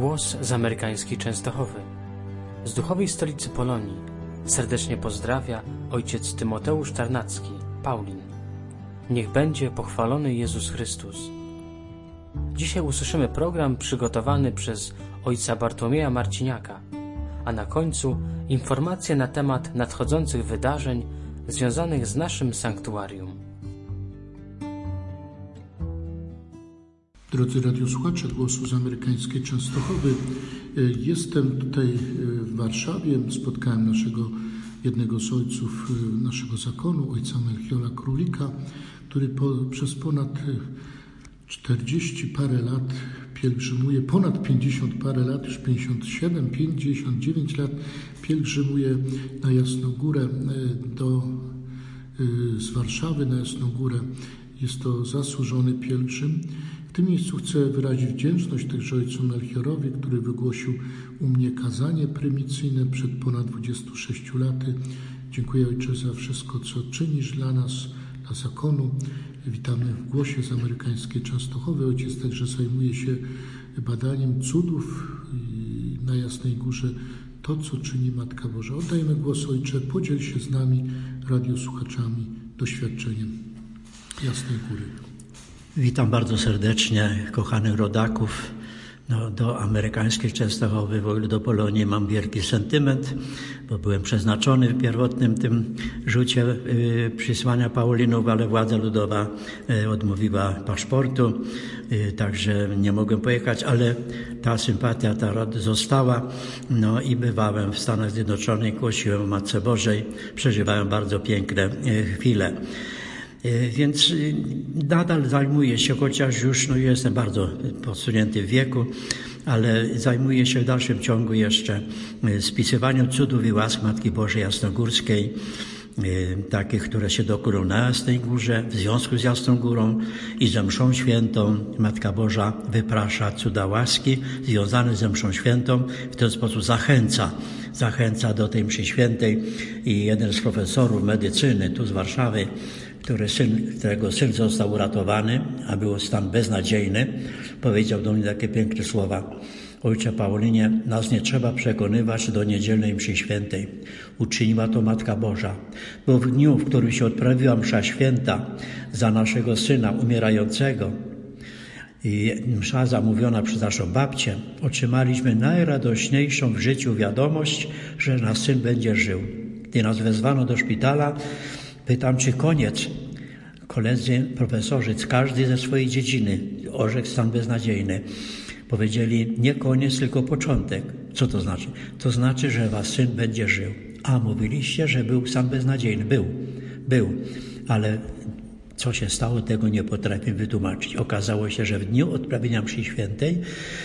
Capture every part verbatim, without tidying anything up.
Głos z amerykańskiej Częstochowy. Z duchowej stolicy Polonii serdecznie pozdrawia ojciec Tymoteusz Tarnacki, Paulin. Niech będzie pochwalony Jezus Chrystus. Dzisiaj usłyszymy program przygotowany przez ojca Bartłomieja Marciniaka, a na końcu informacje na temat nadchodzących wydarzeń związanych z naszym sanktuarium. Drodzy radiosłuchacze Głosu z amerykańskiej Częstochowy, jestem tutaj w Warszawie. Spotkałem naszego jednego z ojców naszego zakonu, ojca Melchiola Królika, który po, przez ponad czterdzieści parę lat pielgrzymuje, ponad pięćdziesiąt parę lat, już pięćdziesiąt siedem, pięćdziesiąt dziewięć lat pielgrzymuje na Jasną Górę do, z Warszawy na Jasną Górę. Jest to zasłużony pielgrzym. W tym miejscu chcę wyrazić wdzięczność także ojcu Melchiorowi, który wygłosił u mnie kazanie prymicyjne przed ponad dwudziestu sześciu laty. Dziękuję Ojcze za wszystko, co czynisz dla nas, dla zakonu. Witamy w Głosie z amerykańskiej Częstochowy. Ojciec także zajmuje się badaniem cudów na Jasnej Górze, to, co czyni Matka Boża. Oddajemy głos, Ojcze, podziel się z nami, radiosłuchaczami, doświadczeniem Jasnej Góry. Witam bardzo serdecznie kochanych rodaków. No, do amerykańskiej Częstochowy, w ogóle do Polonii mam wielki sentyment, bo byłem przeznaczony w pierwotnym tym rzucie y, przysłania Paulinów, ale władza ludowa y, odmówiła paszportu, y, także nie mogłem pojechać, ale ta sympatia, ta rada została. No i bywałem w Stanach Zjednoczonych, głosiłem o Matce Bożej, przeżywałem bardzo piękne y, chwile. Więc nadal zajmuję się, chociaż już no, jestem bardzo posunięty w wieku, ale zajmuję się w dalszym ciągu jeszcze spisywaniem cudów i łask Matki Bożej Jasnogórskiej, takich, które się dokują na Jasnej Górze, w związku z Jasną Górą i ze mszą świętą. Matka Boża wyprasza cuda łaski związane ze mszą świętą, w ten sposób zachęca, zachęca do tej mszy świętej. I jeden z profesorów medycyny tu z Warszawy, który syn, którego syn został uratowany, a był stan beznadziejny, powiedział do mnie takie piękne słowa: Ojcze Paulinie, nas nie trzeba przekonywać do niedzielnej mszy świętej. Uczyniła to Matka Boża, bo w dniu, w którym się odprawiła msza święta za naszego syna umierającego i msza zamówiona przez naszą babcię, otrzymaliśmy najradośniejszą w życiu wiadomość, że nasz syn będzie żył. Gdy nas wezwano do szpitala, pytam, czy koniec. Koledzy, profesorzy, każdy ze swojej dziedziny orzekł stan beznadziejny. Powiedzieli, nie koniec, tylko początek. Co to znaczy? To znaczy, że wasz syn będzie żył. A mówiliście, że był stan beznadziejny. Był, był, ale co się stało, tego nie potrafię wytłumaczyć. Okazało się, że w dniu odprawienia mszy świętej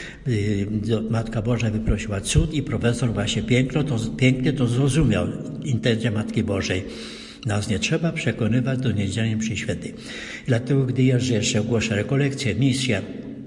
yy, Matka Boża wyprosiła cud i profesor właśnie piękno to, pięknie to zrozumiał, intencję Matki Bożej. Nas nie trzeba przekonywać do niedzielnej mszy świętej. Dlatego, gdy jeżdżę jeszcze, ogłoszę rekolekcje, misje,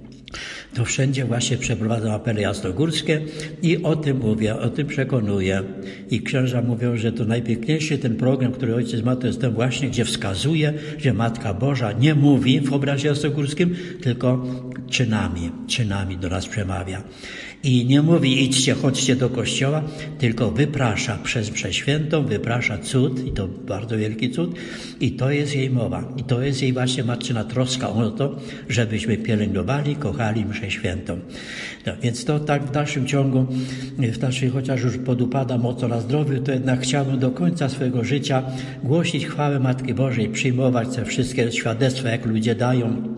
to wszędzie właśnie przeprowadzam apele jasnogórskie i o tym mówię, o tym przekonuję. I księża mówią, że to najpiękniejszy ten program, który ojciec ma, to jest ten właśnie, gdzie wskazuje, że Matka Boża nie mówi w obrazie jasnogórskim, tylko czynami, czynami do nas przemawia. I nie mówi idźcie, chodźcie do kościoła, tylko wyprasza przez mszę świętą, wyprasza cud, i to bardzo wielki cud, i to jest jej mowa. I to jest jej właśnie matczyna troska o to, żebyśmy pielęgnowali, kochali mszę świętą. No, więc to tak w dalszym ciągu, w dalszym, chociaż już podupada mocno na zdrowiu, to jednak chciałbym do końca swojego życia głosić chwałę Matki Bożej, przyjmować te wszystkie świadectwa, jak ludzie dają.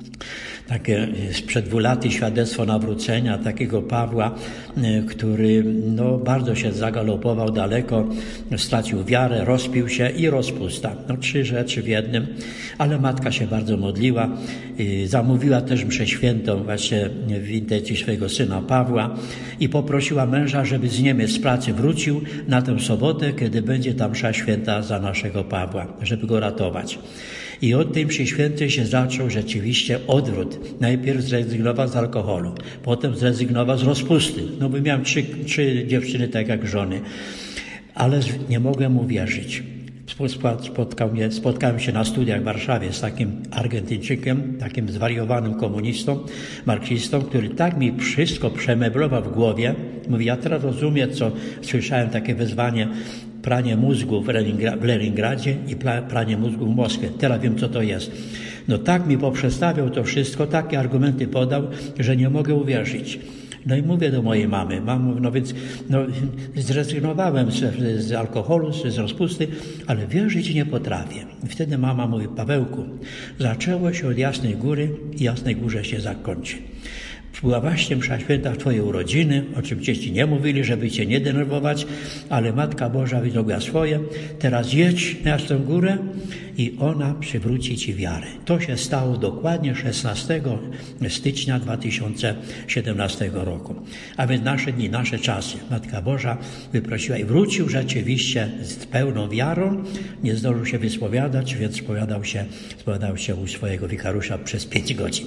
Takie sprzed dwóch lat świadectwo nawrócenia takiego Pawła, który no, bardzo się zagalopował daleko, stracił wiarę, rozpił się i rozpusta. No, trzy rzeczy w jednym, ale matka się bardzo modliła. Zamówiła też mszę świętą właśnie w intencji swojego syna Pawła i poprosiła męża, żeby z Niemiec z pracy wrócił na tę sobotę, kiedy będzie ta msza święta za naszego Pawła, żeby go ratować. I od tej mszy świętej się zaczął rzeczywiście odwrót. Najpierw zrezygnował z alkoholu, potem zrezygnował z rozpusty. No bo miałem trzy, trzy dziewczyny tak jak żony, ale nie mogłem mu wierzyć. Spotkał mnie, spotkałem się na studiach w Warszawie z takim Argentyńczykiem, takim zwariowanym komunistą, marksistą, który tak mi wszystko przemeblował w głowie. Mówi, ja teraz rozumiem, co słyszałem takie wezwanie, pranie mózgu w, Leningra- w Leningradzie i pranie mózgu w Moskwie. Teraz wiem, co to jest. No tak mi poprzestawiał to wszystko, takie argumenty podał, że nie mogę uwierzyć. No i mówię do mojej mamy, mamo, no więc no, zrezygnowałem z, z alkoholu, z, z rozpusty, ale wierzyć nie potrafię. I wtedy mama mówi, Pawełku, zaczęło się od Jasnej Góry i Jasnej Górze się zakończy. Była właśnie msza święta w Twoje urodziny, o czym dzieci nie mówili, żeby Cię nie denerwować, ale Matka Boża wydrobiła swoje. Teraz jedź na Jasną Górę i ona przywróci Ci wiarę. To się stało dokładnie szesnastego stycznia dwa tysiące siedemnastego roku. A więc nasze dni, nasze czasy. Matka Boża wyprosiła i wrócił rzeczywiście z pełną wiarą. Nie zdążył się wyspowiadać, więc spowiadał się, spowiadał się u swojego wikariusza przez pięć godzin.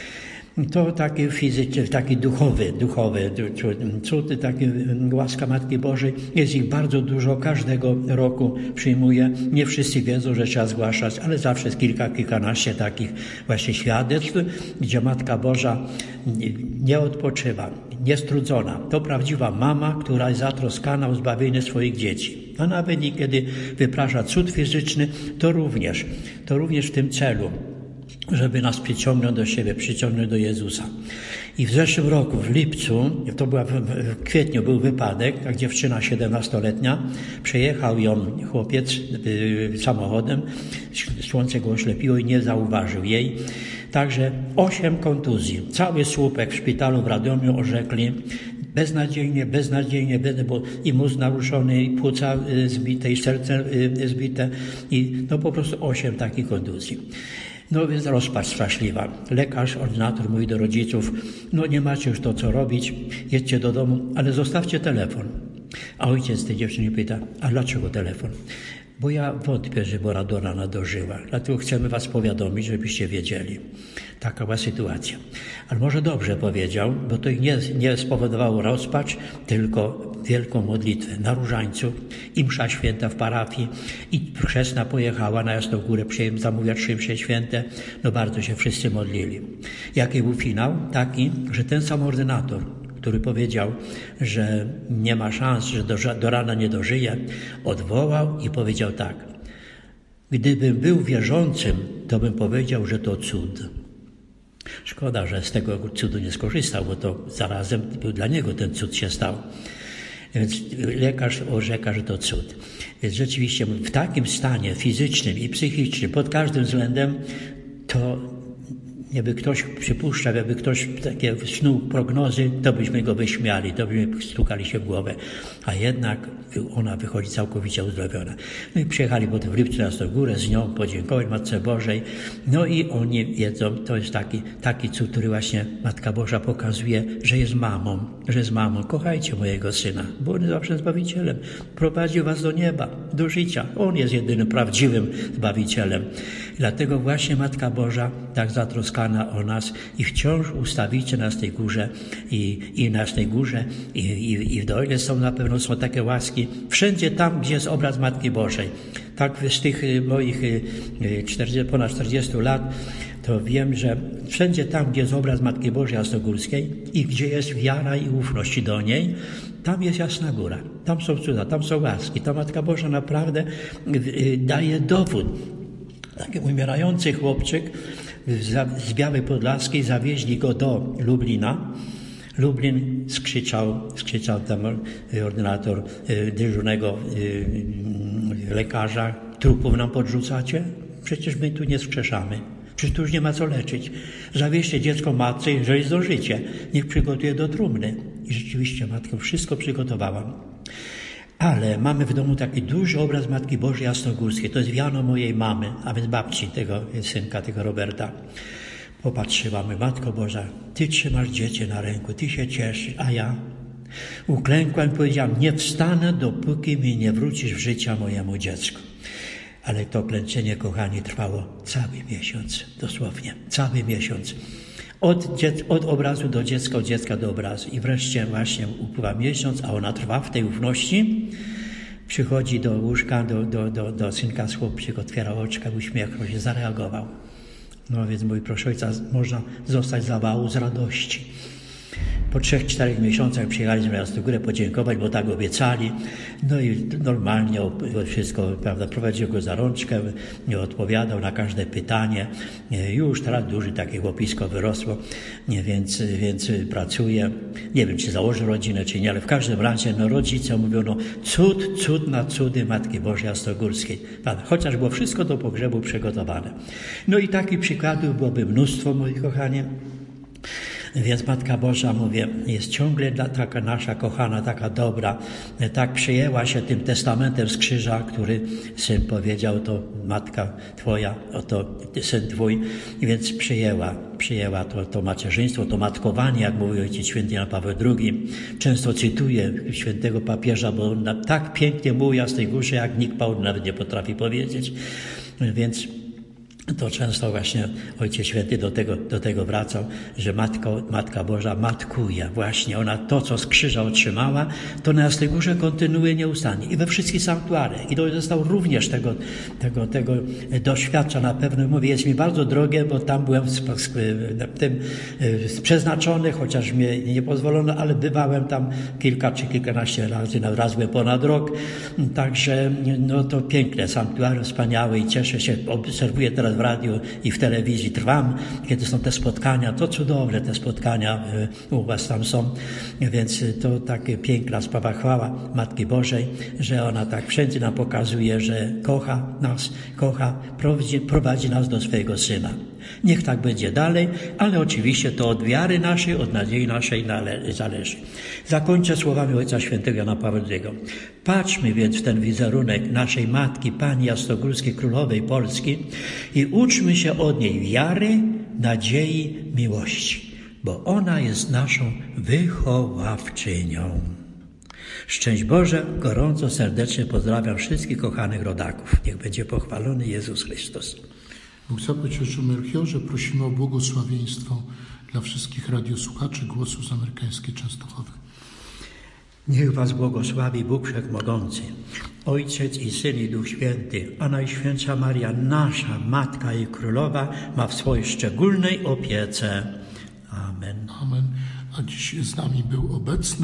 To taki fizyczny, taki duchowy, duchowy cud, taki łaska Matki Bożej. Jest ich bardzo dużo, każdego roku przyjmuję. Nie wszyscy wiedzą, że trzeba zgłaszać, ale zawsze jest kilka, kilkanaście takich właśnie świadectw, gdzie Matka Boża nie odpoczywa, niestrudzona. To prawdziwa mama, która jest zatroskana o zbawienie swoich dzieci. A nawet niekiedy wyprasza cud fizyczny, to również, to również w tym celu, żeby nas przyciągnąć do siebie, przyciągnąć do Jezusa. I w zeszłym roku, w lipcu, to była w, w kwietniu był wypadek, jak dziewczyna siedemnastoletnia, przejechał ją chłopiec y, samochodem, słońce go oślepiło i nie zauważył jej. Także osiem kontuzji. Cały słupek w szpitalu w Radomiu orzekli, beznadziejnie, beznadziejnie, bo i mózg naruszony, i płuca zbite, i serce zbite, i no po prostu osiem takich kontuzji. No więc rozpacz straszliwa. Lekarz, ordynator mówi do rodziców, no nie macie już to co robić, jedźcie do domu, ale zostawcie telefon. A ojciec tej dziewczyny pyta, a dlaczego telefon? Bo ja wątpię, że była do rana dożyła. Dlatego chcemy was powiadomić, żebyście wiedzieli. Taka była sytuacja. Ale może dobrze powiedział, bo to ich nie, nie spowodowało rozpacz, tylko wielką modlitwę na Różańcu i msza święta w parafii i chrzestna pojechała na Jasną Górę, zamówiła trzy msze święte. No bardzo się wszyscy modlili. Jaki był finał? Taki, że ten sam ordynator, który powiedział, że nie ma szans, że do, do rana nie dożyje, odwołał i powiedział tak. Gdybym był wierzącym, to bym powiedział, że to cud. Szkoda, że z tego cudu nie skorzystał, bo to zarazem dla niego ten cud się stał. Więc lekarz orzeka, że to cud. Więc rzeczywiście w takim stanie fizycznym i psychicznym, pod każdym względem, to jakby ktoś przypuszczał, jakby ktoś takie snuł prognozy, to byśmy go wyśmiali, to byśmy stukali się w głowę. A jednak ona wychodzi całkowicie uzdrowiona. No i przyjechali potem w lipcu na Jasną Górę z nią, podziękować Matce Bożej. No i oni wiedzą, to jest taki, taki cud, który właśnie Matka Boża pokazuje, że jest mamą, że jest mamą. Kochajcie mojego syna, bo on jest zawsze Zbawicielem. Prowadził was do nieba, do życia. On jest jedynym prawdziwym Zbawicielem. Dlatego właśnie Matka Boża tak zatroskana o nas i wciąż ustawicie nas tej górze i, i na tej górze i, i, i w dole są na pewno są takie łaski. Wszędzie tam, gdzie jest obraz Matki Bożej. Tak z tych moich czterdziestu, ponad czterdziestu lat to wiem, że wszędzie tam, gdzie jest obraz Matki Bożej Jasnogórskiej i gdzie jest wiara i ufność do niej, tam jest Jasna Góra. Tam są cuda, tam są łaski. Ta Matka Boża naprawdę daje dowód. Taki umierający chłopczyk z Białej Podlaskiej zawieźli go do Lublina. Lublin skrzyczał, skrzyczał tam ordynator dyżurnego lekarza, trupów nam podrzucacie? Przecież my tu nie skrzeszamy. Przecież tu już nie ma co leczyć. Zawieźcie dziecko matce, jeżeli zdążycie. Niech przygotuje do trumny. I rzeczywiście matkę wszystko przygotowałam. Ale mamy w domu taki duży obraz Matki Bożej Jasnogórskiej. To jest wiano mojej mamy, a więc babci tego synka, tego Roberta. Popatrzyłam, Matko Boża, Ty trzymasz dziecię na ręku, Ty się cieszysz, a ja? Uklękłam i powiedziałam, nie wstanę, dopóki mi nie wrócisz w życia mojemu dziecku. Ale to klęczenie, kochani, trwało cały miesiąc, dosłownie, cały miesiąc. Od, dziec- od obrazu do dziecka, od dziecka do obrazu. I wreszcie właśnie upływa miesiąc, a ona trwa w tej ufności. Przychodzi do łóżka, do, do, do, do synka chłopczyk, otwiera oczka, uśmiechnął się, zareagował. No więc mówi, proszę ojca, można zostać zawału z radości. Po trzech, czterech miesiącach przyjechaliśmy na Jasnogórę podziękować, bo tak obiecali. No i normalnie wszystko, prawda, prowadził go za rączkę, odpowiadał na każde pytanie. Już teraz duże takie chłopisko wyrosło, więc, więc pracuje. Nie wiem, czy założył rodzinę, czy nie, ale w każdym razie no, rodzice mówią, no cud, cud na cudy Matki Bożej Jasnogórskiej. Chociaż było wszystko do pogrzebu przygotowane. No i takich przykładów byłoby mnóstwo, moi kochani. Więc Matka Boża, mówię, jest ciągle taka nasza kochana, taka dobra. Tak przyjęła się tym testamentem z krzyża, który syn powiedział, to matka twoja, oto syn twój. Więc przyjęła, przyjęła to, to macierzyństwo, to matkowanie, jak mówił Ojciec Święty Jan Paweł drugi. Często cytuję świętego papieża, bo on tak pięknie mówi o tej górze, jak nikt Paul nawet nie potrafi powiedzieć. Więc to często właśnie Ojciec Święty do tego, do tego wracał, że Matko, Matka Boża matkuje. Właśnie ona to, co z krzyża otrzymała, to na Jasnej Górze kontynuuje nieustannie. I we wszystkich sanktuariach. I to został również tego, tego, tego doświadcza na pewno. Mówię, jest mi bardzo drogie, bo tam byłem w, w, w tym przeznaczony, chociaż mnie nie pozwolono, ale bywałem tam kilka czy kilkanaście razy, nawet raz byłem ponad rok. Także no to piękne sanktuarium, wspaniałe i cieszę się, obserwuję teraz w radiu i w telewizji, trwam, kiedy są te spotkania, to cudowne te spotkania u was tam są, więc to takie piękna sprawa, chwała Matki Bożej, że ona tak wszędzie nam pokazuje, że kocha nas, kocha, prowadzi, prowadzi nas do swojego Syna. Niech tak będzie dalej, ale oczywiście to od wiary naszej, od nadziei naszej zależy. Zakończę słowami Ojca Świętego Jana Pawła drugiego. Patrzmy więc w ten wizerunek naszej Matki, Pani Jasnogórskiej Królowej Polski i uczmy się od niej wiary, nadziei, miłości, bo ona jest naszą wychowawczynią. Szczęść Boże, gorąco, serdecznie pozdrawiam wszystkich kochanych rodaków. Niech będzie pochwalony Jezus Chrystus. Bóg zapłać, ojcu Melchiorze, prosimy o błogosławieństwo dla wszystkich radiosłuchaczy Głosu z Amerykańskiej Częstochowy. Niech was błogosławi Bóg Wszechmogący, Ojciec i Syn i Duch Święty, a Najświętsza Maria, nasza Matka i Królowa, ma w swojej szczególnej opiece. Amen. Amen. A dziś z nami był obecny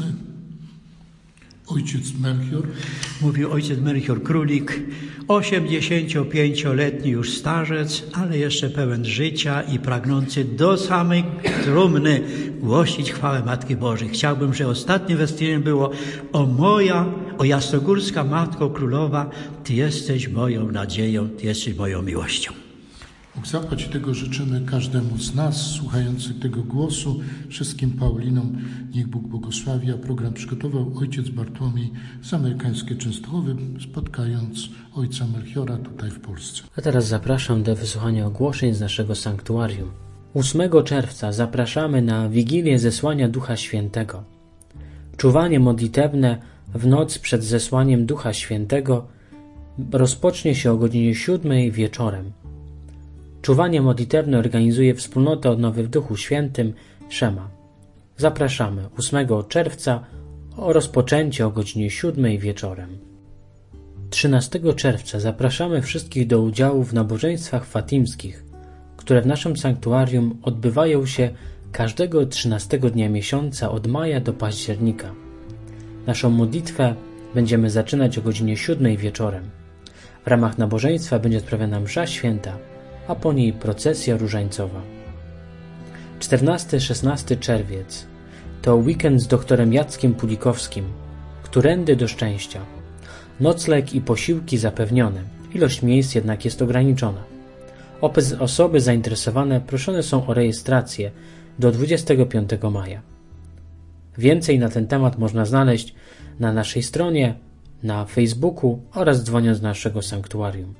Ojciec Melchior. Mówił Ojciec Melchior Królik, osiemdziesięciopięcioletni już starzec, ale jeszcze pełen życia i pragnący do samej trumny głosić chwałę Matki Bożej. Chciałbym, że ostatnim westchnieniem było: o moja, o Jasnogórska Matko Królowa, Ty jesteś moją nadzieją, Ty jesteś moją miłością. Bóg zapłać, tego życzymy każdemu z nas, słuchających tego głosu, wszystkim Paulinom. Niech Bóg błogosławi, a program przygotował ojciec Bartłomiej z Amerykańskiej Częstochowy, spotkając ojca Melchiora tutaj w Polsce. A teraz zapraszam do wysłuchania ogłoszeń z naszego sanktuarium. ósmego czerwca zapraszamy na Wigilię Zesłania Ducha Świętego. Czuwanie modlitewne w noc przed zesłaniem Ducha Świętego rozpocznie się o godzinie siódmej wieczorem. Czuwanie modlitewne organizuje Wspólnota Odnowy w Duchu Świętym Szema. Zapraszamy ósmego czerwca o rozpoczęcie o godzinie siódmej wieczorem. trzynastego czerwca zapraszamy wszystkich do udziału w nabożeństwach fatimskich, które w naszym sanktuarium odbywają się każdego trzynastego dnia miesiąca od maja do października. Naszą modlitwę będziemy zaczynać o godzinie siódmej wieczorem. W ramach nabożeństwa będzie odprawiana msza święta, a po niej procesja różańcowa. czternasty szesnasty czerwiec to weekend z doktorem Jackiem Pulikowskim, Którędy do szczęścia. Nocleg i posiłki zapewnione, ilość miejsc jednak jest ograniczona. Osoby zainteresowane proszone są o rejestrację do dwudziestego piątego maja. Więcej na ten temat można znaleźć na naszej stronie, na Facebooku oraz dzwoniąc do naszego sanktuarium.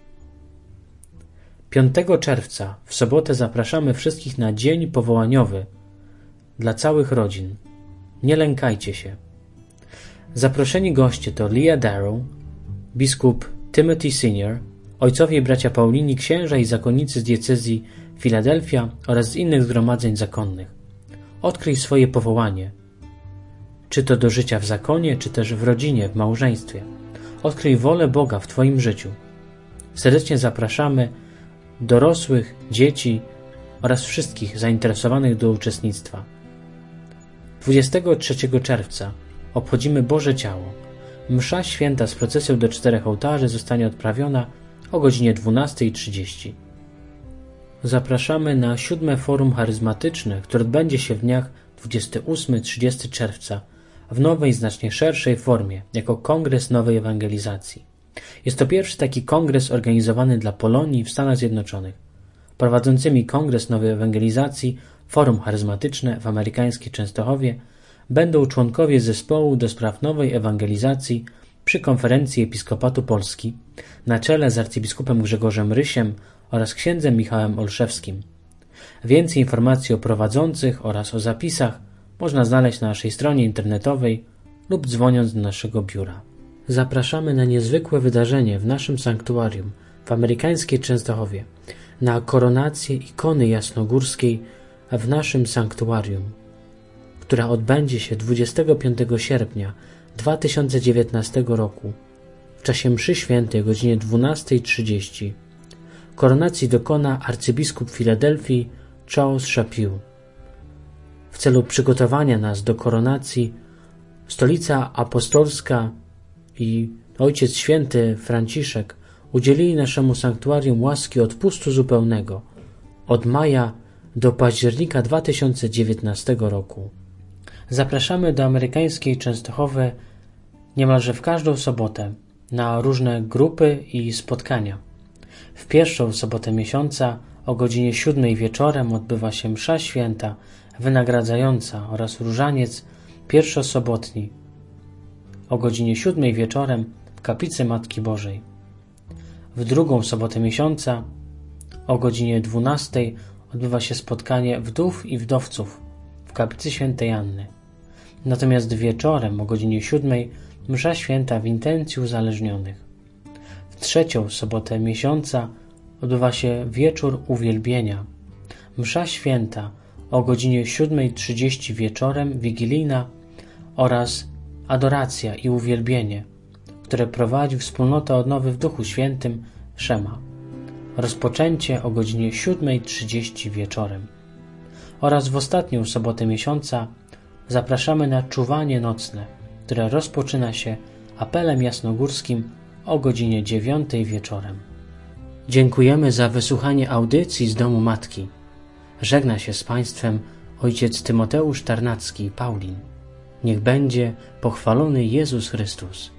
piątego czerwca w sobotę zapraszamy wszystkich na dzień powołaniowy dla całych rodzin. Nie lękajcie się. Zaproszeni goście to Leah Darrow, biskup Timothy senior, ojcowie i bracia Paulini, księża i zakonnicy z diecezji Filadelfia oraz z innych zgromadzeń zakonnych. Odkryj swoje powołanie, czy to do życia w zakonie, czy też w rodzinie, w małżeństwie. Odkryj wolę Boga w Twoim życiu. Serdecznie zapraszamy dorosłych, dzieci oraz wszystkich zainteresowanych do uczestnictwa. dwudziestego trzeciego czerwca obchodzimy Boże Ciało. Msza święta z procesją do czterech ołtarzy zostanie odprawiona o godzinie dwunastej trzydzieści. Zapraszamy na siódme forum charyzmatyczne, które odbędzie się w dniach dwudziestego ósmego do trzydziestego czerwca w nowej, znacznie szerszej formie, jako Kongres Nowej Ewangelizacji. Jest to pierwszy taki kongres organizowany dla Polonii w Stanach Zjednoczonych. Prowadzącymi Kongres Nowej Ewangelizacji, forum charyzmatyczne w amerykańskiej Częstochowie będą członkowie zespołu do spraw nowej ewangelizacji przy Konferencji Episkopatu Polski na czele z arcybiskupem Grzegorzem Rysiem oraz księdzem Michałem Olszewskim. Więcej informacji o prowadzących oraz o zapisach można znaleźć na naszej stronie internetowej lub dzwoniąc do naszego biura. Zapraszamy na niezwykłe wydarzenie w naszym sanktuarium w amerykańskiej Częstochowie, na koronację ikony jasnogórskiej w naszym sanktuarium, która odbędzie się dwudziestego piątego sierpnia dwa tysiące dziewiętnastego roku w czasie mszy świętej o godzinie dwunastej trzydzieści. Koronacji dokona arcybiskup Filadelfii Charles Chaput. W celu przygotowania nas do koronacji Stolica Apostolska i Ojciec Święty Franciszek udzielili naszemu sanktuarium łaski odpustu zupełnego od maja do października dwa tysiące dziewiętnastego roku. Zapraszamy do amerykańskiej Częstochowy niemalże w każdą sobotę na różne grupy i spotkania. W pierwszą sobotę miesiąca o godzinie siódmej wieczorem odbywa się msza święta wynagradzająca oraz różaniec pierwszosobotni o godzinie siódmej wieczorem w kaplicy Matki Bożej. W drugą sobotę miesiąca o godzinie dwunastej odbywa się spotkanie wdów i wdowców w kaplicy Świętej Anny. Natomiast wieczorem o godzinie siódmej msza święta w intencji uzależnionych. W trzecią sobotę miesiąca odbywa się wieczór uwielbienia. Msza święta o godzinie siódmej trzydzieści wieczorem wigilijna oraz adoracja i uwielbienie, które prowadzi wspólnota odnowy w Duchu Świętym Szema. Rozpoczęcie o godzinie siódmej trzydzieści wieczorem. Oraz w ostatnią sobotę miesiąca zapraszamy na czuwanie nocne, które rozpoczyna się apelem jasnogórskim o godzinie dziewiątej wieczorem. Dziękujemy za wysłuchanie audycji z Domu Matki. Żegna się z Państwem ojciec Tymoteusz Tarnacki, Paulin. Niech będzie pochwalony Jezus Chrystus.